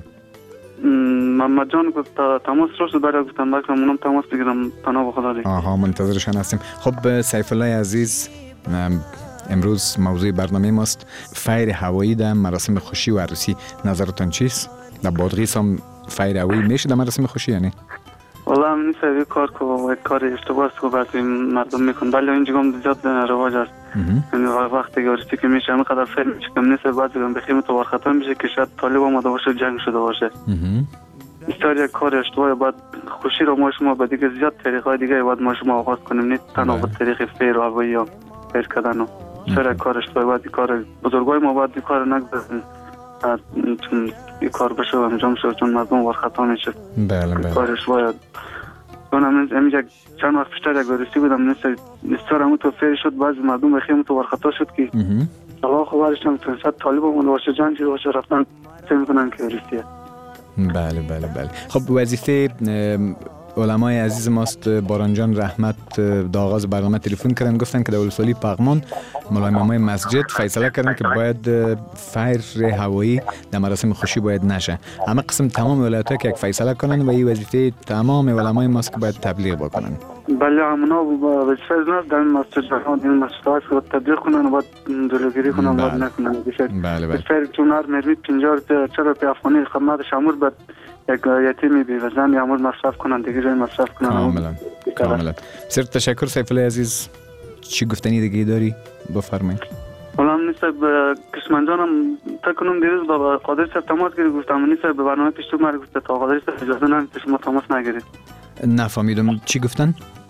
محمد جان گفت تماس رو شد برای گفتم باید اونم تماس بگیرم پناه بخدا دیگه. منتظرشان هستیم. خب سیف الله عزیز، امروز موضوع برنامه ماست فیر هوایی در مراسم خوشی و عروسی. نظرتان چیست؟ در بادغیس هم فیر هوایی میشه در مراسم خوشی یعنی؟ والله هم نیست یک کار که باید کار اشتباه است که برای مردم میکن، ولی اینجا هم زیاد رواج است. یعنی وقتی که عروسی که میشه همینقدر فیر میشه کم نیست، بعضی هم بخیم تو ورخطا میشه که شاید طالب آمده باشه جنگ شده باشه. بسیار یک کار اشتباه. باید خوشی رو ما شما به دیگه زیاد طریقای دیگه باید ما شما آغاز کنیم، نه تنها به طریق فیر و هوایی یا فیر کردن. بسیار یک کار اشتباه. باید کار بزرگای ما باید کار نگذارن چون این کار بشه و انجام شد، چون مردم ورخطا میشه. بله کارش باید من امروز چند وقت پیشتر یک عروسی بودم، نستار همون تو فیر شد، بعضی مردم بخیم تو ورخطا شد که الله خبرش هم تنسد طالب همون باشه جنگ شده باشه رفتن سه میکنن که عروسیه. بله. خب وظیفه علمای عزیز ماست بارانجان رحمت در آغاز برنامه تلفن کردن، گفتن که در ولسوالی پغمان مولای امامای مسجد فیصله کردن که باید فیر هوایی در مراسم خوشی باید نشه. همه قسم تمام ولایت‌ها که یک فیصله کنن و این وظیفه تمام علمای ماست که باید تبلیغ بکنن. بله همونا وظیفه از در مسجد ها این مسجدها که باید تبلیغ کنن و باید جلوگیری کنن باید نکنن. بله چون هر مرمید 50 چرا به افغانی خدمت شامور باید یک یتیمی بی‌وزن یامور مصرف کنن دیگه جای مصرف کنن. کاملا. بسیار تشکر سیف الله عزیز. چی گفتنی دیگه داری؟ بفرمایید. حالا نیست به کشمنجانم تکنم دیروز با قادر صاحب تماس گرفت، گفتم نیست به برنامه پیش تو مرا گفت تا قادر صاحب اجازه نمیده شما تماس نگیرید. نفهمیدم چی گفتن؟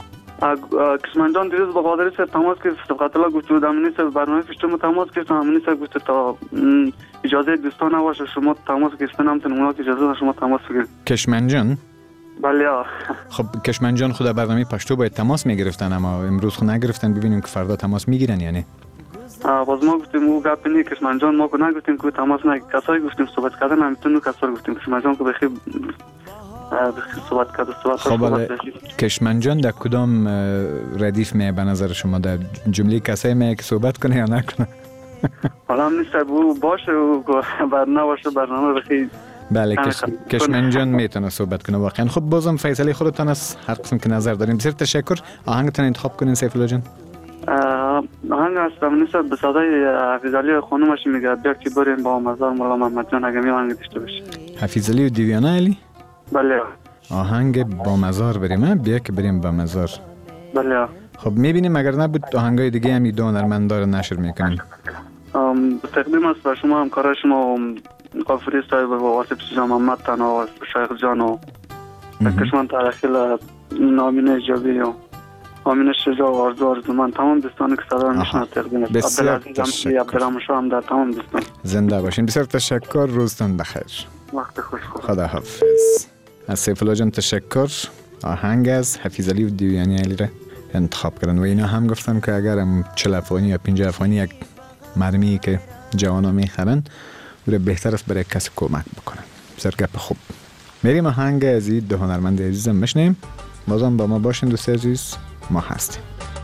کشمنجان دیروز با قادر صاحب تماس گرفت، قاتلا گفت بودم نیست به برنامه پیش تو تماس گرفتم، نیست گفت تا اجازه دوستان نباشه شما تماس گرفتن هم تنها که اجازه شما تماس بگیرید. کشمنجان؟ بله. خب کشمنجان خود برنامه پشتو باید تماس میگرفتن، اما امروز خود نگرفتن، ببینیم که فردا تماس میگیرن یعنی. باز ما گفتیم او گپ نیست کشمنجان، ما که نگفتیم که تماس نگیرید، کسایی گفتیم صحبت کردن همتون کسا گفتیم کشمنجان که بخیر صحبت کرده. خب کشمنجان در کدام ردیف می به نظر شما، در جمله کسایی می که صحبت کنه یا نکنه؟ حالا هم نیست او باشه و نباشه برنامه بخیر. بله کشمنجان میتونه صحبت کنه واقعا. خب بازم فیصله خودتان است، هر قسم که نظر داریم. بسیار تشکر. آهنگتان انتخاب کنین سیف الله جان. آهنگ هستم نیست به صدای حفیظعلی خانومش میگه بیا که بریم با مزار مولا محمد جان اگه می آهنگ داشته باشه. حفیظعلی و دیویانه علی؟ بله. آهنگ با مزار بریم، بیا که بریم با مزار. بله. خب میبینیم اگر نبود آهنگای دیگه هم دو هنرمندان نشر میکنیم. تقدیم است به شما همکارای شما قافری صاحب و واسف جان محمد تنها و شیخ جان و کشمن ترخیل نامین جابی و آمین شجاع و آرزو من تمام دوستان که صدا میشنن تقدیم است. عبدالعزیز عبدالرحمن شاه هم در تمام دوستان. زنده باشین. بسیار تشکر. روزتون بخیر. وقت خوش. خدا حافظ. از سیف الله جان تشکر. آهنگ از حفیظعلی و دیویانی علی را انتخاب کردن و اینا هم گفتن که اگر 40 افغانی یا 50 افغانی یک مرمی که جوانا میخرن بوده بهتر است برای کسی کمک بکنن. بسیار گپ خوب. میریم آهنگ از این دو هنرمند عزیزم بشنیم. بازم با ما باشین دوست عزیز، ما هستیم.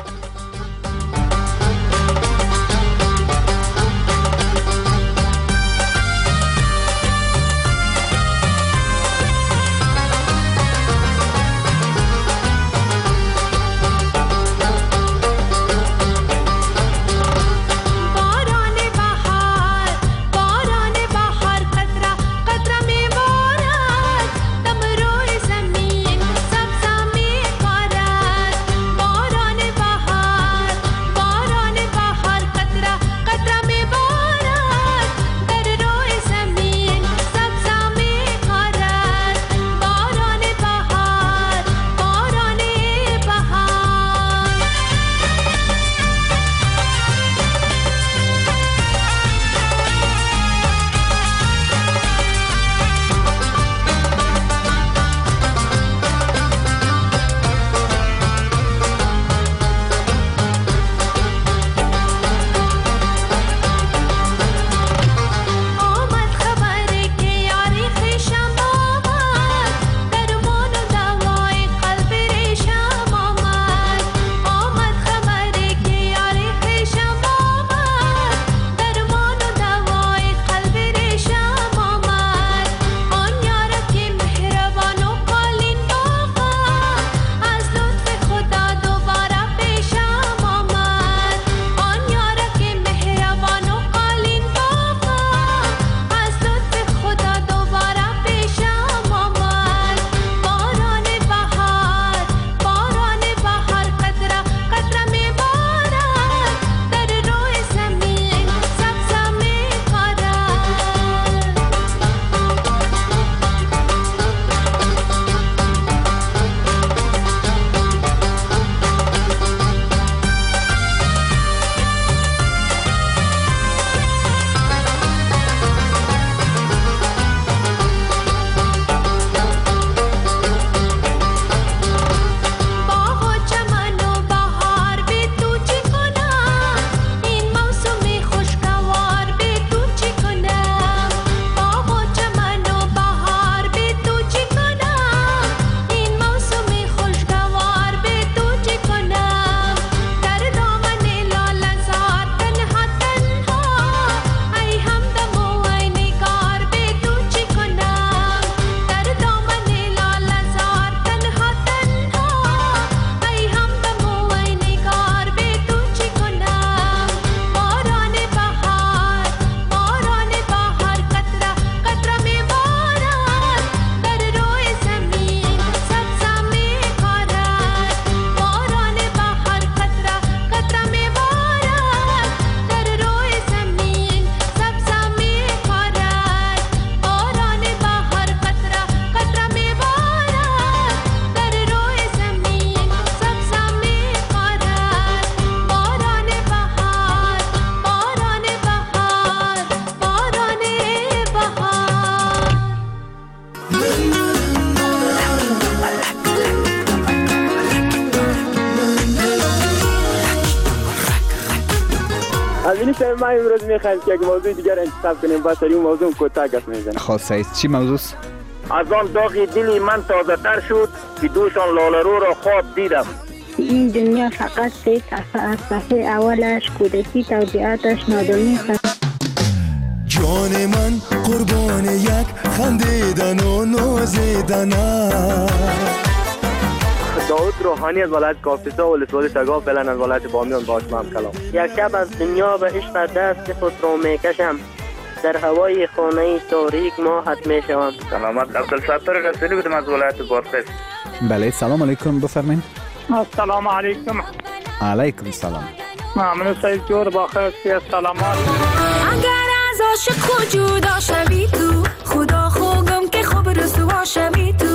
ما امروز میخوایم که یک موضوع دیگر انتخاب کنیم، با سری اون موضوع کوتاه گپ میزنیم. خاصه چی موضوع؟ از آن داغ دلی من تازه تر شد که دوشان لاله‌رو را خواب دیدم. این دنیا فقط سه صفحه از صفحه اولش کودکی توضیحاتش نادونی جان من قربان یک خندیدن و نازیدن. داود روحانی از ولایت کاپیسا و ولسوالی شگاف فعلا از ولایت بامیان با شما هم کلام. یک شب از دنیا به عشق دست خود را میکشم، در هوای خانه تاریک ماهت میشوم. سلامت عبدالستار رسولی بودم از ولایت بادغیس. بله سلام علیکم بفرمایید. السلام علیکم. علیکم سلام. ممنون سید جور بخیر. سلامات. اگر از عاشق جدا شوی تو، خدا خوگم که خوب رسوا شوی تو.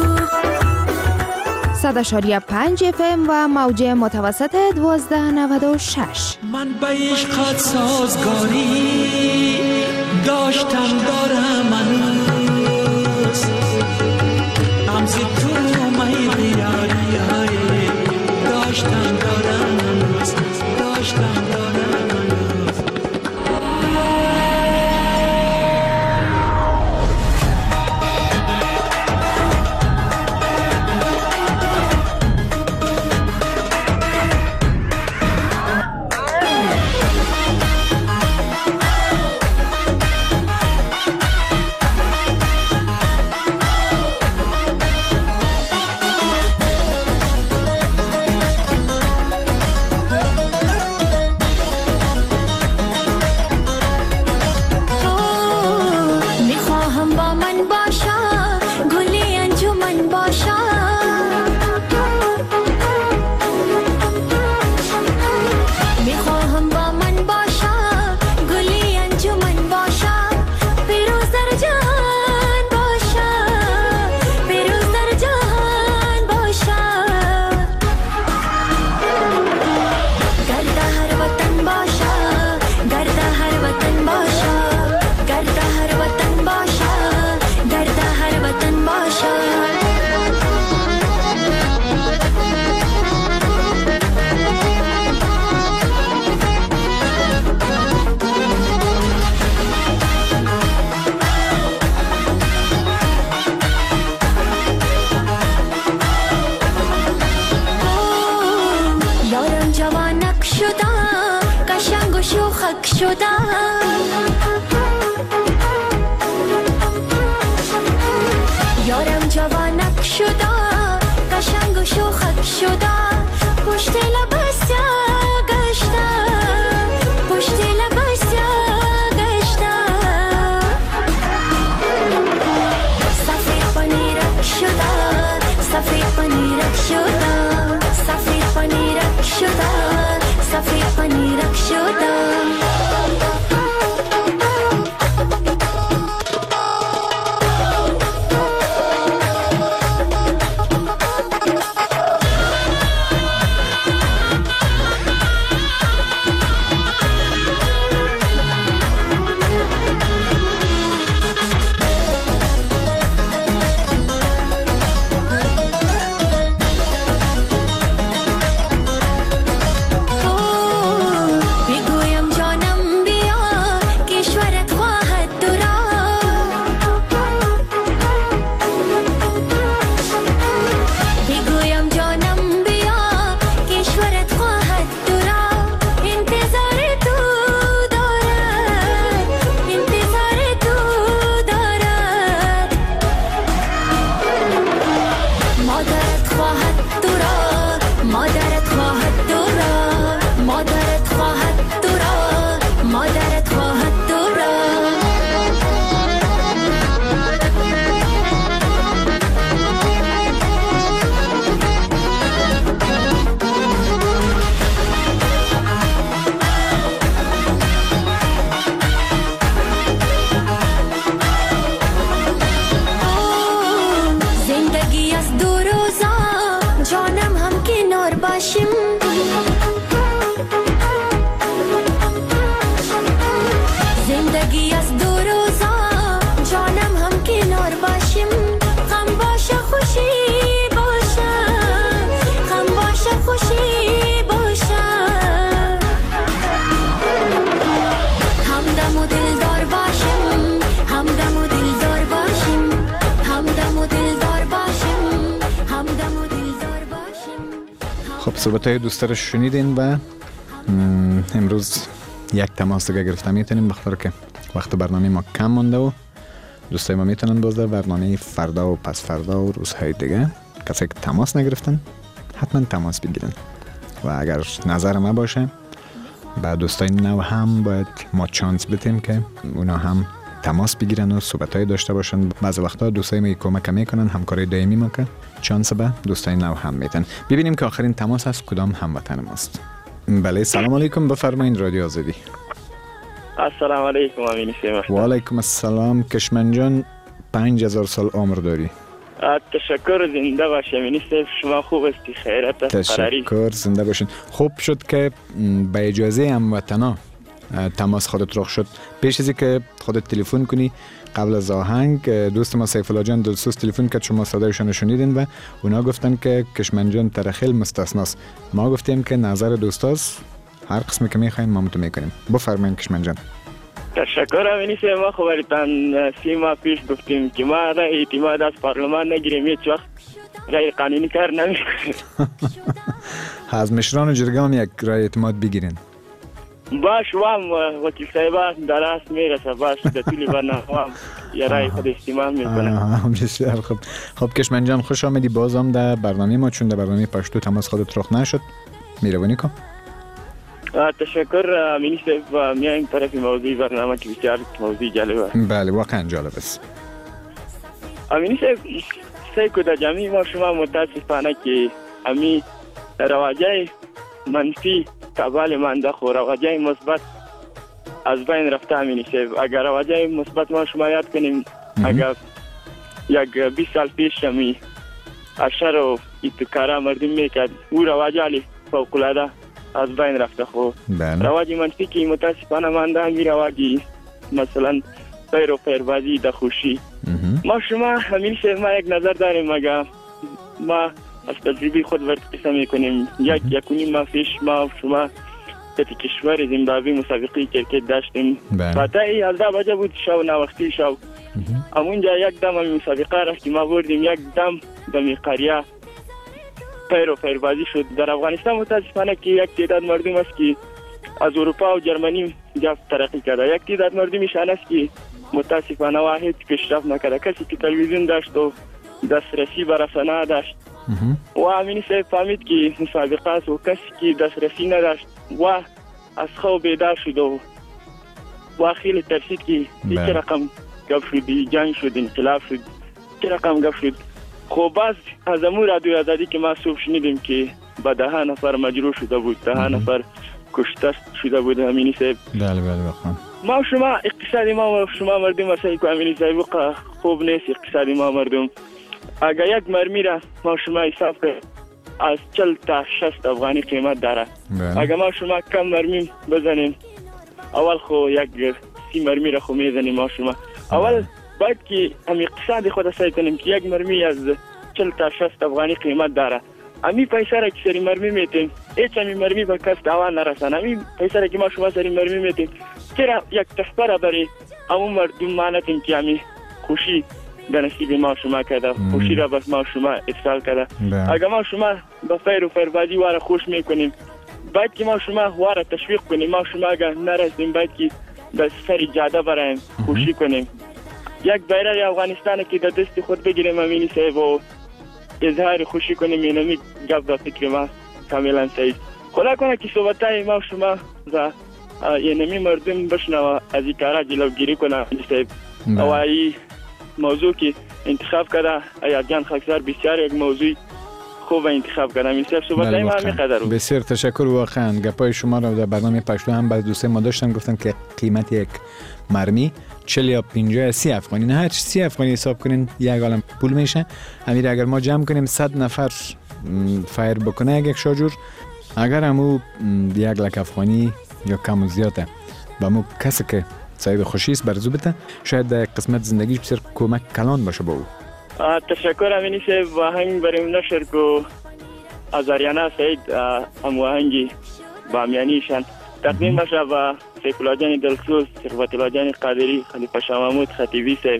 100.5 FM و موج متوسط 1296. من به عشقت سازگاری داشتم دارم هنوز، همز تو می بیاری داشتم دارم شدم یارم جوانک شدم قشنگ و شوخک شدم پشت لباس گشتم پشت لباس گشتم سفید پنیرک شدم سفید پنیرک شدم سفید پنیرک شدم سفید پنیرک شدم صحبت‌های دوست رو شنیدین و امروز یک تماس دیگه گرفته میتونیم بخاطر که وقت برنامه ما کم مونده و دوستای ما میتونن باز در برنامه فردا و پس فردا و روزهای دیگه کسی که تماس نگرفتن حتما تماس بگیرن و اگر نظر ما باشه با دوستای نو هم باید ما چانس بدیم که اونا هم تماس بگیرن و صحبت‌های داشته باشن. بعضی وقتا دوستای ما کمک میکنن، همکاری دائمی ما که چانس به دوستای نو هم میتن. ببینیم که آخرین تماس از کدام هموطن ماست. بله سلام علیکم، بفرمایید رادیو آزادی. السلام علیکم امین سیما. و علیکم السلام کشمن جان، 5000 سال عمر داری. تشکر، زنده باشی امین سیف، شما خوب هستی، خیرت است. تشکر، زنده باشین. خوب شد که به اجازه هموطنا تماس خودت رخ شد. پیش از که خودت تلفن کنی قبل از آهنگ دوست ما سیف الله جان دلسوز تلفن کرد، شما صدایشون شنیدین و اونا گفتن که کشمن جان ترخیل مستثناست. ما گفتیم که نظر دوستاست، هر قسمی که میخواین ما متو میکنیم. بفرمایید کشمن جان. تشکر امین سیف. ما خبرتان 3 ماه پیش گفتیم که ما را اعتماد از پارلمان نگیریم، هیچ وقت غیر قانونی کار نمیکنیم. از مشران جرگه یک رای اعتماد بگیرین. باش وام وکیل صاحبا درست میرسه، باش در طول برنامه وام یه رای خود استعمال میکنه. بسیار خوب. خب کشمن جان خوش آمدی بازم در برنامه ما، چون در برنامه پشتو تماس خودت رخ نشد. میروانی کن. تشکر امین صاحب. میایم طرف موضوع برنامه که بسیار موضوع جالبه. بله واقعا جالب است. امین صاحب سیکو در جمعی ما شما متاسفانه که امی رواجه منفی قبال منده خو رواجه مثبت از بین رفته امین صاحب. اگر رواجه مثبت ما شما یاد کنیم، اگر یک 20 سال پیش امی اشر و اتکاره مردم میکرد، او رواجه علی فوقلاده از بین رفته خو رواجی منفی که متاسفانه مانده همی رواجی مثلا پیر و پیربازی در خوشی. ما شما همین صاحب ما یک نظر داریم، اگر ما از تجربه خود ورقصه میکنیم، یکونی ما پیش ما شما در کشور زیمبابوه مسابقه کرکت داشتیم. فاتحی 11 بجه بود شو، نوختی شو. امونجا یک دم همی مسابقه را که ما بردیم، یک دم دمی قریه پیر و پیربازی شد. در افغانستان متاسفانه که یک تعداد مردم است که از اروپا و جرمنی جفت ترقی کرده. یک تعداد مردمی شان است که متاسفانه واحد پیشرفت نکرده. کسی که تلویزیون داشت و دسترسی به رسانه داشت و امینی صاحب فهمید که مسابقه است و کسی که دسترسی نداشت و از خواب بیدار شد و خیلی ترسید که چه رقم گپ شد، جنگ شد، انقلاب شد، چه رقم گپ شد. خب باز از امور رادیو آزادی که ما صبح شنیدیم که به 10 نفر مجروح شده بود، 10 نفر کشته شده بود امینی صاحب. بله بخوام ما شما اقتصادی ما شما مردم مسایی که امینی صاحب خوب نیست اقتصادی ما مردم. اگر یک مرمی را ما شما حساب کنیم از 40 تا 60 افغانی قیمت داره. اگر ما شما کم مرمی بزنیم اول خو یک 30 مرمی را خو میزنیم ما شما. اول باید که هم اقتصاد خود سعی کنیم که یک مرمی از 40 تا 60 افغانی قیمت داره. امی پیسه را که سری مرمی میتیم هیچ امی مرمی به کس دعوا نرسن. امی پیسه را که ما شما سری مرمی میتیم چرا یک تحفه را برای امون مردم مانتیم که امی خوشی به نصیب ما شما کرده، خوشی را بس ما شما ارسال کرده. اگر ما شما به فیر و فیربازی واره خوش میکنیم باید که ما شما واره تشویق کنیم. ما شما اگر نرسیم باید که به سر جاده برایم خوشی کنیم. یک بیرق افغانستان که در دست خود بگیریم امینی صاحب و اظهار خوشی کنیم. اینمی گپ در فکر ما کاملا صحیح. خدا کنه که صحبتای ما شما و اینمی مردم بشنوه از این کارا جلوگیری کنه امینی صاحب. و این موضوع که انتخاب کرده ایاد جان خاکسار بسیار یک موضوع خوب انتخاب کرده. امینی صاحب صحبتای ما میقدر. بسیار تشکر. واقعا گپای شما رو در برنامه پشتو هم بعض دوستان ما داشتن گفتن که قیمت یک مرمی 40 یا 50 30 افغانی، نه هر 30 افغانی حساب کنین یک عالم پول میشه. همین اگر ما جمع کنیم 100 نفر فایر بکنه یک شاجور، اگر همو 1 لک افغانی یا کم و زیاده با مو کسی که سعید خوشی است برزو بده، شاید در قسمت زندگیش بسیار کمک کلان باشه با او. تشکر امینی صاحب. آهنگ بریم نشر کو از آریانا سعید هم آهنگی بامیانیشان تقدیم باشه با سیف الله جان دلسوز، ثروت الله جان قادری، خلیفه شاه محمود خطیبی صاحب.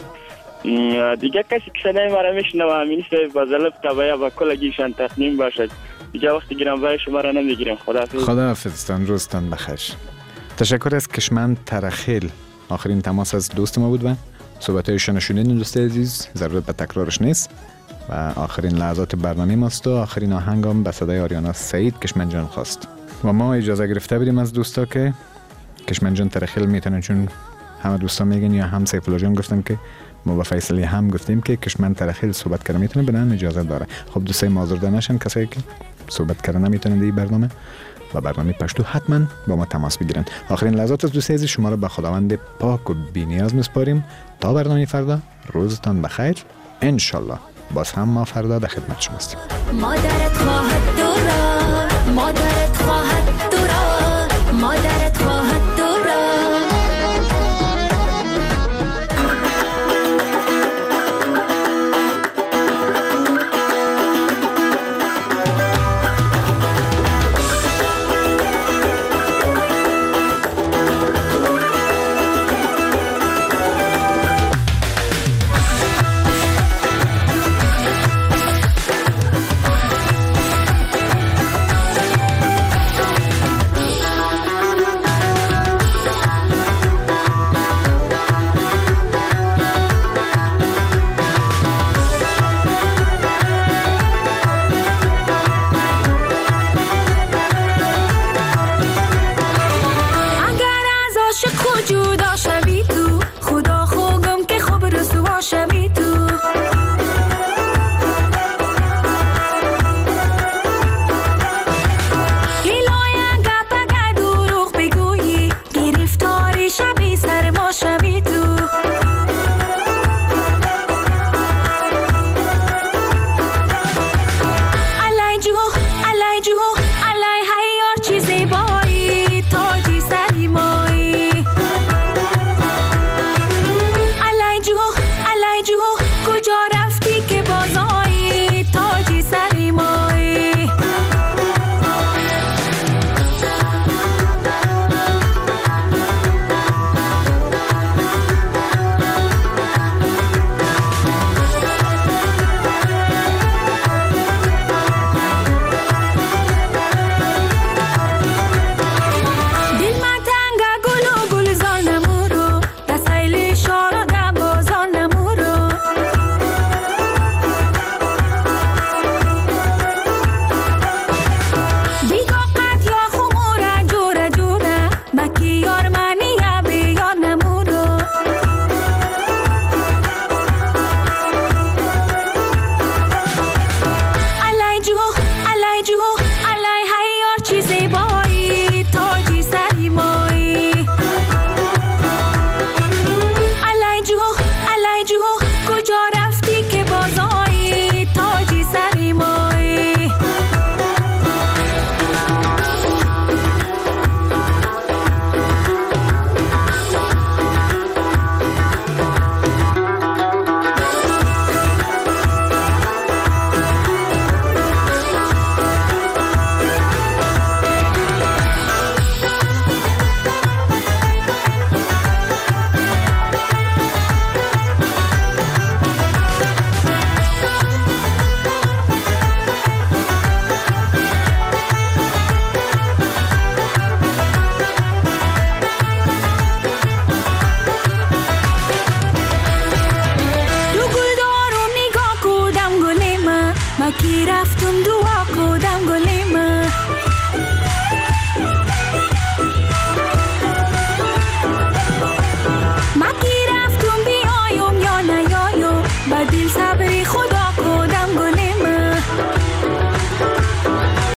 دیگه کسی که صدای ما را میشنوه امینی صاحب با زلف تبایا و کلگیشان تقدیم باشد. دیگه وقتی گرانبهای شما را نمیگیرم. خداحافظ. روزتان بخیر. تشکر از کشمند ترخیل. آخرین تماس از دوست ما بود و صحبتایشان شنیدین دوست عزیز، ضرورت به تکرارش نیست و آخرین لحظات برنامه ماست و آخرین آهنگم به صدای آریانا سعید کشمند جان خواست و ما اجازه گرفته بودیم از دوستا که کشمند جان ترخیل میتونن، چون همه دوستا میگن یا هم سیف الله جان گفتن که ما با فیصلی هم گفتیم که کشمند ترخیل صحبت کنه میتونه، بنابراین اجازه داره. خب دوستای معذور نشن کسایی که صحبت کردن نمیتونن در برنامه و برنامه پشتو حتما با ما تماس بگیرن. آخرین لحظات از دوست عزیز شما را به خداوند پاک و بی‌نیاز میسپاریم تا برنامه فردا. روزتان بخیر. انشالله باز هم ما فردا در خدمت شما هستیم.